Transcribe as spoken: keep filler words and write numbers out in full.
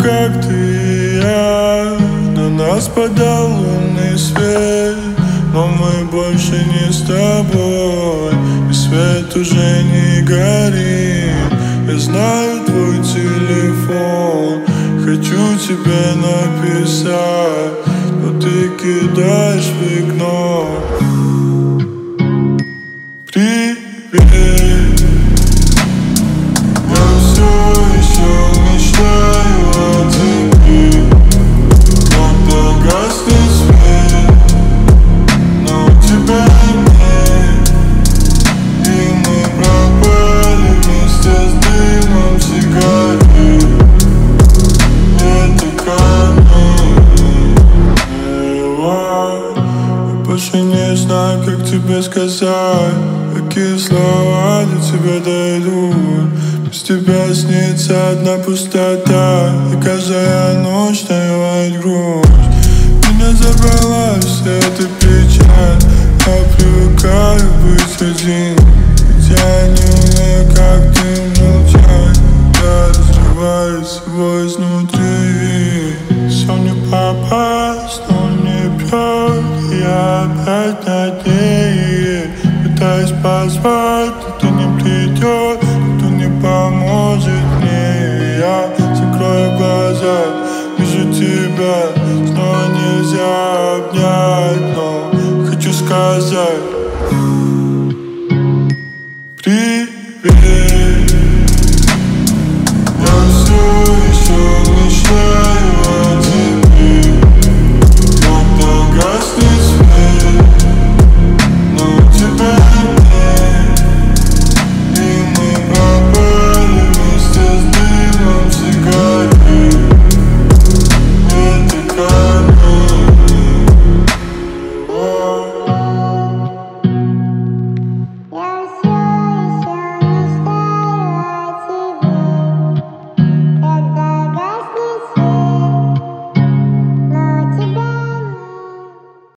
как ты и я. На нас падал лунный свет, но мы больше не с тобой, и свет уже не горит. Я знаю твой телефон, хочу тебе написать, но ты кидаешь в игнор. Привет, я все еще мечтаю о тебе, когда гаснет свет, но тебя нет, и мы пропали вместе с дымом сигарет. Это камень. Я больше не знаю, как тебе сказать, какие слова до тебя дойдут. Без тебя снится одна пустота, и каждая ночь навевает грусть. Меня забрала вся эта печаль, я привыкаю быть один, ведь я не